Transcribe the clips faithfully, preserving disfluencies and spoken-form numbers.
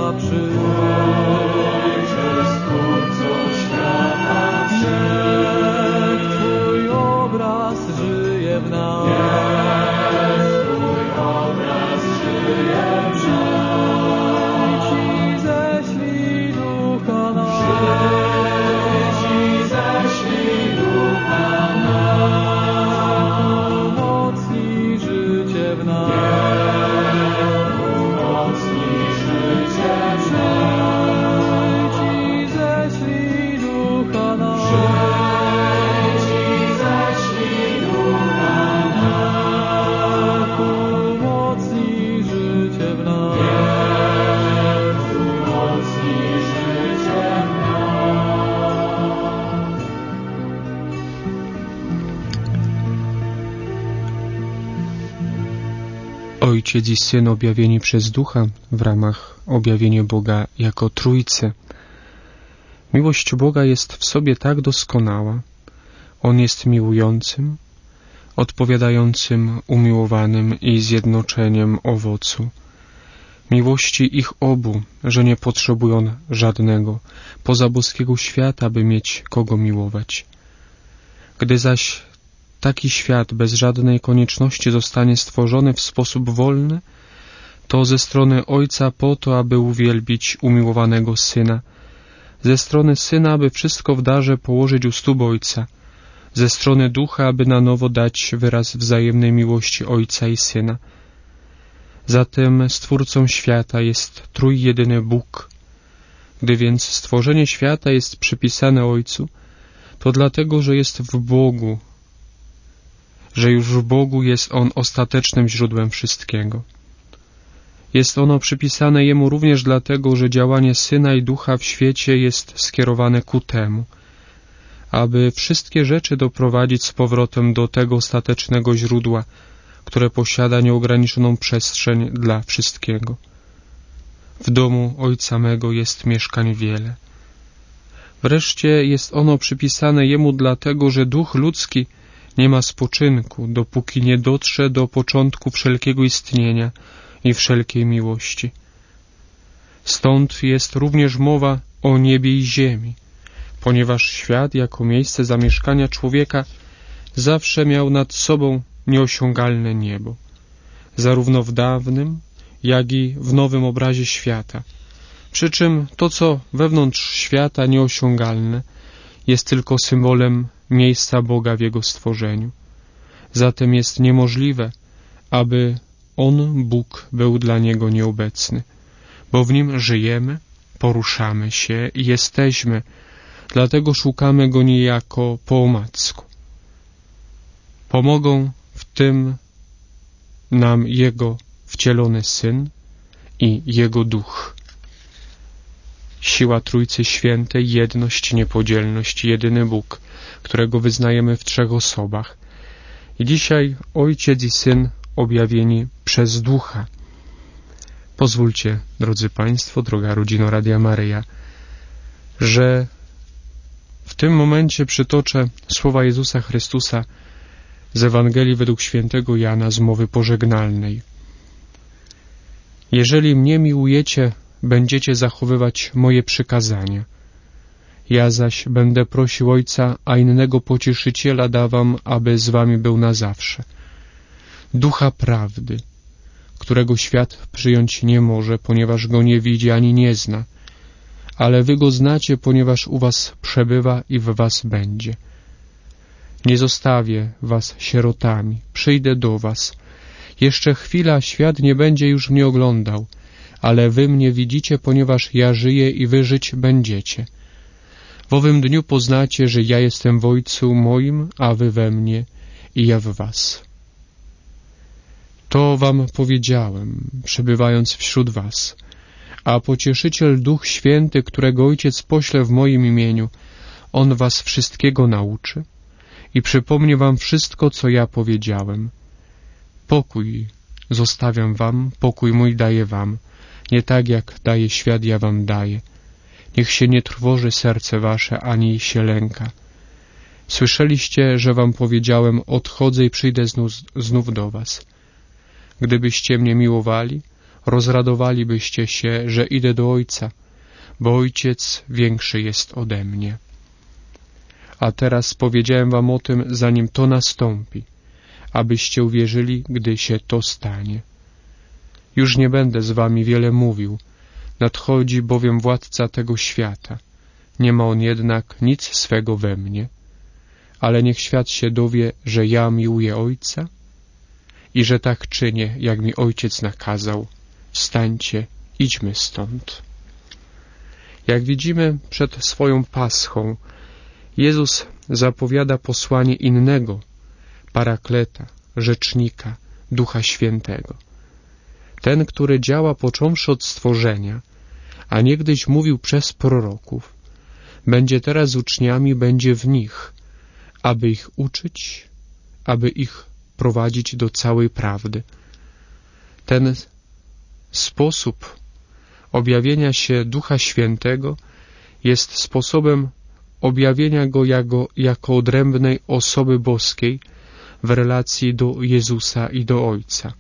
Ojciec i Syn objawieni przez Ducha w ramach objawienia Boga jako Trójcy. Miłość Boga jest w sobie tak doskonała. On jest miłującym, odpowiadającym umiłowanym i zjednoczeniem owocu. Miłości ich obu, że nie potrzebują żadnego poza boskiego świata, by mieć kogo miłować. Gdy zaś taki świat bez żadnej konieczności zostanie stworzony w sposób wolny, to ze strony Ojca po to, aby uwielbić umiłowanego Syna, ze strony Syna, aby wszystko w darze położyć u stóp Ojca, ze strony Ducha, aby na nowo dać wyraz wzajemnej miłości Ojca i Syna. Zatem Stwórcą świata jest trójjedyny Bóg. Gdy więc stworzenie świata jest przypisane Ojcu, to dlatego, że jest w Bogu, że już w Bogu jest On ostatecznym źródłem wszystkiego. Jest ono przypisane Jemu również dlatego, że działanie Syna i Ducha w świecie jest skierowane ku temu, aby wszystkie rzeczy doprowadzić z powrotem do tego ostatecznego źródła, które posiada nieograniczoną przestrzeń dla wszystkiego. W domu Ojca mego jest mieszkań wiele. Wreszcie jest ono przypisane Jemu dlatego, że duch ludzki nie ma spoczynku, dopóki nie dotrze do początku wszelkiego istnienia i wszelkiej miłości. Stąd jest również mowa o niebie i ziemi, ponieważ świat jako miejsce zamieszkania człowieka zawsze miał nad sobą nieosiągalne niebo, zarówno w dawnym, jak i w nowym obrazie świata. Przy czym to, co wewnątrz świata nieosiągalne, jest tylko symbolem miejsca Boga w Jego stworzeniu. Zatem jest niemożliwe, aby On, Bóg, był dla Niego nieobecny, bo w Nim żyjemy, poruszamy się i jesteśmy, dlatego szukamy Go niejako po omacku. Pomogą w tym nam Jego wcielony Syn i Jego Duch. Siła Trójcy Świętej, jedność, niepodzielność, jedyny Bóg, którego wyznajemy w trzech osobach. I dzisiaj Ojciec i Syn objawieni przez Ducha. Pozwólcie, drodzy Państwo, droga rodzino Radia Maryja, że w tym momencie przytoczę słowa Jezusa Chrystusa z Ewangelii według świętego Jana z mowy pożegnalnej. Jeżeli mnie miłujecie, będziecie zachowywać moje przykazania. Ja zaś będę prosił Ojca, a innego pocieszyciela dawam, aby z wami był na zawsze. Ducha prawdy, którego świat przyjąć nie może, ponieważ go nie widzi ani nie zna, ale wy go znacie, ponieważ u was przebywa i w was będzie. Nie zostawię was sierotami, przyjdę do was. Jeszcze chwila, świat nie będzie już mnie oglądał, ale wy mnie widzicie, ponieważ ja żyję i wy żyć będziecie. W owym dniu poznacie, że ja jestem w Ojcu moim, a wy we mnie i ja w was. To wam powiedziałem, przebywając wśród was, a Pocieszyciel Duch Święty, którego Ojciec pośle w moim imieniu, On was wszystkiego nauczy i przypomni wam wszystko, co ja powiedziałem. Pokój zostawiam wam, pokój mój daję wam, nie tak jak daje świat, ja wam daję. Niech się nie trwoży serce wasze, ani się lęka. Słyszeliście, że wam powiedziałem, odchodzę i przyjdę znów, znów do was. Gdybyście mnie miłowali, rozradowalibyście się, że idę do Ojca, bo Ojciec większy jest ode mnie. A teraz powiedziałem wam o tym, zanim to nastąpi, abyście uwierzyli, gdy się to stanie. Już nie będę z wami wiele mówił, nadchodzi bowiem władca tego świata. Nie ma on jednak nic swego we mnie, ale niech świat się dowie, że ja miłuję Ojca i że tak czynię, jak mi Ojciec nakazał. Wstańcie, idźmy stąd. Jak widzimy, przed swoją paschą Jezus zapowiada posłanie innego Parakleta, Rzecznika, Ducha Świętego. Ten, który działa począwszy od stworzenia, a niegdyś mówił przez proroków, będzie teraz uczniami, będzie w nich, aby ich uczyć, aby ich prowadzić do całej prawdy. Ten sposób objawienia się Ducha Świętego jest sposobem objawienia Go jako, jako odrębnej osoby boskiej w relacji do Jezusa i do Ojca.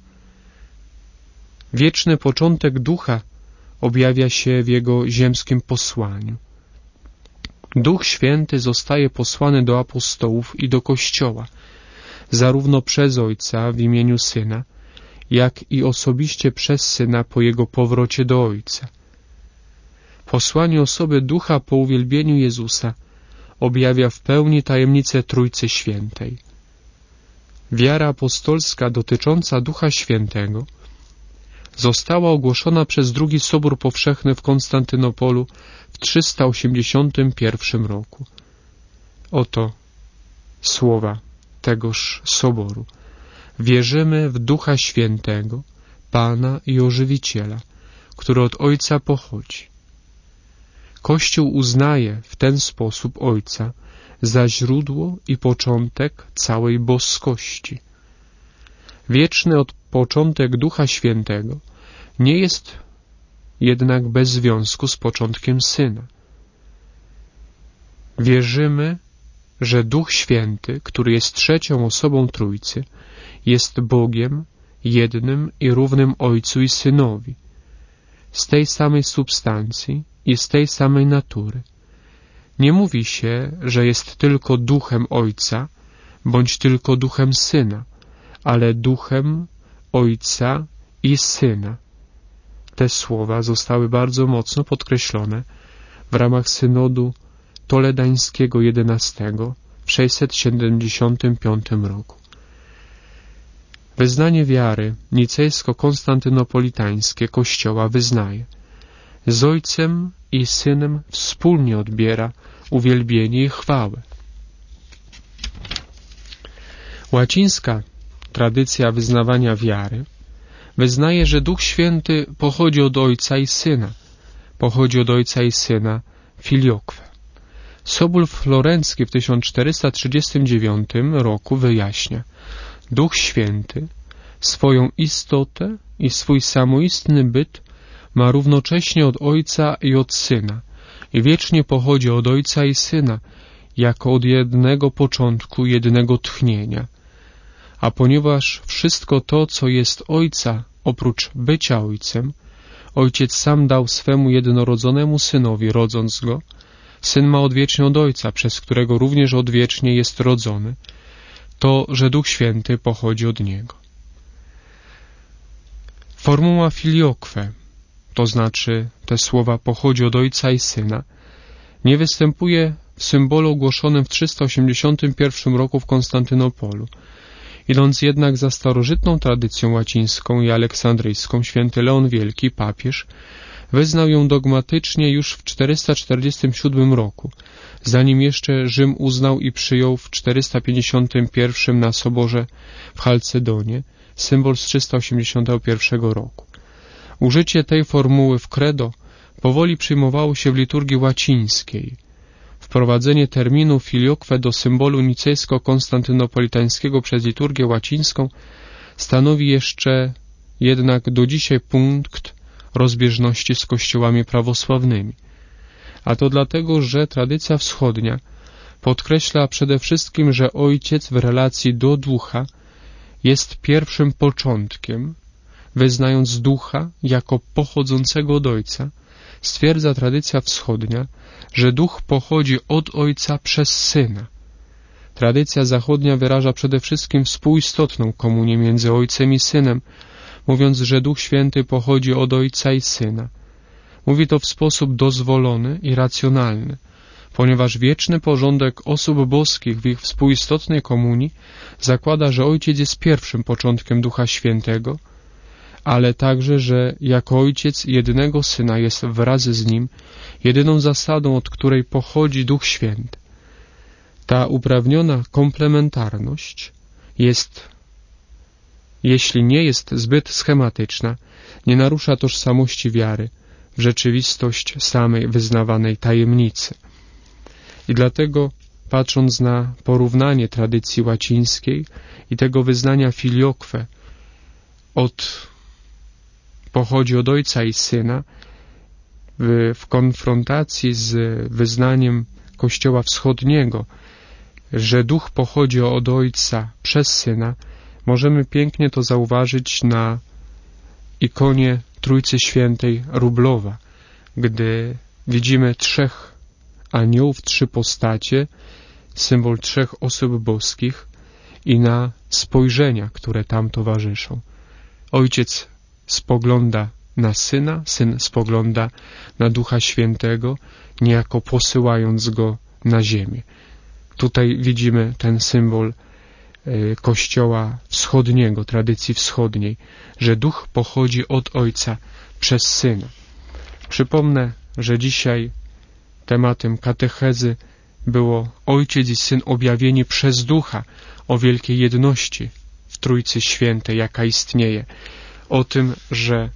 Wieczny początek Ducha objawia się w Jego ziemskim posłaniu. Duch Święty zostaje posłany do apostołów i do Kościoła, zarówno przez Ojca w imieniu Syna, jak i osobiście przez Syna po Jego powrocie do Ojca. Posłanie osoby Ducha po uwielbieniu Jezusa objawia w pełni tajemnicę Trójcy Świętej. Wiara apostolska dotycząca Ducha Świętego została ogłoszona przez drugi Sobór Powszechny w Konstantynopolu w trzysta osiemdziesiątym pierwszym roku. Oto słowa tegoż Soboru. Wierzymy w Ducha Świętego, Pana i Ożywiciela, który od Ojca pochodzi. Kościół uznaje w ten sposób Ojca za źródło i początek całej boskości. Wieczny od początek Ducha Świętego nie jest jednak bez związku z początkiem Syna. Wierzymy, że Duch Święty, który jest trzecią osobą Trójcy, jest Bogiem, jednym i równym Ojcu i Synowi, z tej samej substancji i z tej samej natury. Nie mówi się, że jest tylko Duchem Ojca, bądź tylko Duchem Syna, ale Duchem Ojca i Syna. Te słowa zostały bardzo mocno podkreślone w ramach synodu toledańskiego jedenastego w sześćset siedemdziesiątym piątym roku. Wyznanie wiary nicejsko-konstantynopolitańskie Kościoła wyznaje: z Ojcem i Synem wspólnie odbiera uwielbienie i chwałę. Łacińska tradycja wyznawania wiary wyznaje, że Duch Święty pochodzi od Ojca i Syna, pochodzi od Ojca i Syna filioque. Sobór florencki w tysiąc czterysta trzydziestym dziewiątym roku wyjaśnia: Duch Święty swoją istotę i swój samoistny byt ma równocześnie od Ojca i od Syna i wiecznie pochodzi od Ojca i Syna jako od jednego początku, jednego tchnienia. A ponieważ wszystko to, co jest Ojca, oprócz bycia Ojcem, Ojciec sam dał swemu jednorodzonemu Synowi, rodząc Go, Syn ma odwiecznie od Ojca, przez którego również odwiecznie jest rodzony, to, że Duch Święty pochodzi od Niego. Formuła filioque, to znaczy te słowa pochodzi od Ojca i Syna, nie występuje w symbolu ogłoszonym w trzysta osiemdziesiątym pierwszym roku w Konstantynopolu. Idąc jednak za starożytną tradycją łacińską i aleksandryjską, święty Leon Wielki, papież, wyznał ją dogmatycznie już w czterysta czterdziestym siódmym roku, zanim jeszcze Rzym uznał i przyjął w czterysta pięćdziesiątym pierwszym na soborze w Chalcedonie symbol z trzysta osiemdziesiątego pierwszego roku. Użycie tej formuły w credo powoli przyjmowało się w liturgii łacińskiej. Wprowadzenie terminu filioque do symbolu nicejsko-konstantynopolitańskiego przez liturgię łacińską stanowi jeszcze jednak do dzisiaj punkt rozbieżności z kościołami prawosławnymi. A to dlatego, że tradycja wschodnia podkreśla przede wszystkim, że Ojciec w relacji do Ducha jest pierwszym początkiem, wyznając Ducha jako pochodzącego od Ojca, stwierdza tradycja wschodnia, że Duch pochodzi od Ojca przez Syna. Tradycja zachodnia wyraża przede wszystkim współistotną komunię między Ojcem i Synem, mówiąc, że Duch Święty pochodzi od Ojca i Syna. Mówi to w sposób dozwolony i racjonalny, ponieważ wieczny porządek osób boskich w ich współistotnej komunii zakłada, że Ojciec jest pierwszym początkiem Ducha Świętego, ale także, że jako Ojciec jednego Syna jest wraz z Nim jedyną zasadą, od której pochodzi Duch Święty. Ta uprawniona komplementarność jest, jeśli nie jest zbyt schematyczna, nie narusza tożsamości wiary w rzeczywistość samej wyznawanej tajemnicy. I dlatego, patrząc na porównanie tradycji łacińskiej i tego wyznania filioque od, pochodzi od Ojca i Syna, w, w konfrontacji z wyznaniem Kościoła Wschodniego, że Duch pochodzi od Ojca przez Syna, możemy pięknie to zauważyć na ikonie Trójcy Świętej Rublowa, gdy widzimy trzech aniołów, trzy postacie, symbol trzech osób boskich i na spojrzenia, które tam towarzyszą. Ojciec spogląda na Syna, Syn spogląda na Ducha Świętego, niejako posyłając Go na ziemię. Tutaj widzimy ten symbol y, Kościoła Wschodniego, tradycji wschodniej, że Duch pochodzi od Ojca przez Syna. Przypomnę, że dzisiaj tematem katechezy było Ojciec i Syn objawieni przez Ducha o wielkiej jedności w Trójcy Świętej, jaka istnieje. O tym, że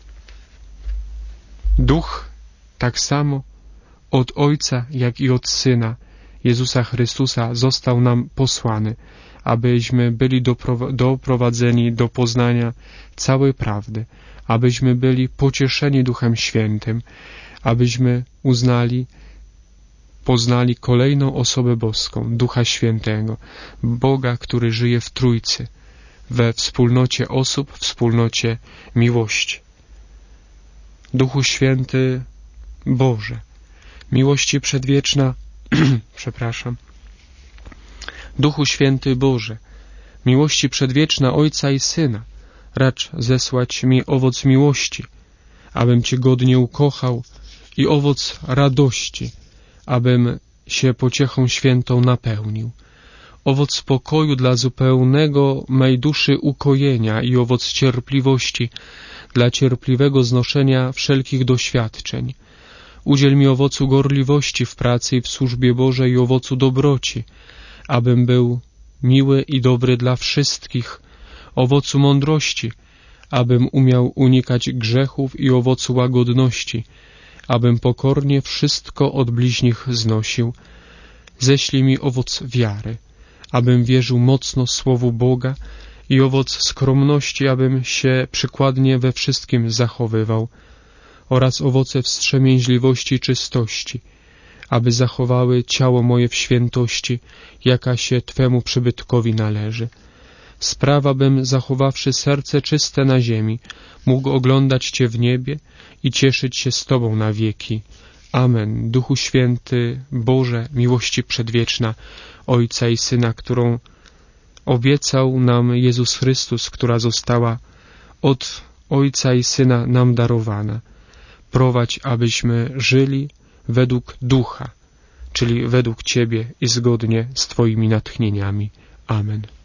Duch tak samo od Ojca, jak i od Syna Jezusa Chrystusa został nam posłany, abyśmy byli doprowadzeni do poznania całej prawdy, abyśmy byli pocieszeni Duchem Świętym, abyśmy uznali, poznali kolejną osobę boską, Ducha Świętego, Boga, który żyje w Trójcy, we wspólnocie osób, w wspólnocie miłości. Duchu Święty Boże, miłości przedwieczna, przepraszam, Duchu Święty Boże, miłości przedwieczna Ojca i Syna, racz zesłać mi owoc miłości, abym Cię godnie ukochał, i owoc radości, abym się pociechą świętą napełnił. Owoc spokoju dla zupełnego mej duszy ukojenia i owoc cierpliwości dla cierpliwego znoszenia wszelkich doświadczeń. Udziel mi owocu gorliwości w pracy i w służbie Bożej i owocu dobroci, abym był miły i dobry dla wszystkich, owocu mądrości, abym umiał unikać grzechów i owocu łagodności, abym pokornie wszystko od bliźnich znosił. Ześlij mi owoc wiary, abym wierzył mocno Słowu Boga, i owoc skromności, abym się przykładnie we wszystkim zachowywał, oraz owoce wstrzemięźliwości i czystości, aby zachowały ciało moje w świętości, jaka się Twemu przybytkowi należy. Sprawa, bym, zachowawszy serce czyste na ziemi, mógł oglądać Cię w niebie i cieszyć się z Tobą na wieki. Amen. Duchu Święty, Boże, miłości przedwieczna, Ojca i Syna, którą obiecał nam Jezus Chrystus, która została od Ojca i Syna nam darowana. Prowadź, abyśmy żyli według Ducha, czyli według Ciebie i zgodnie z Twoimi natchnieniami. Amen.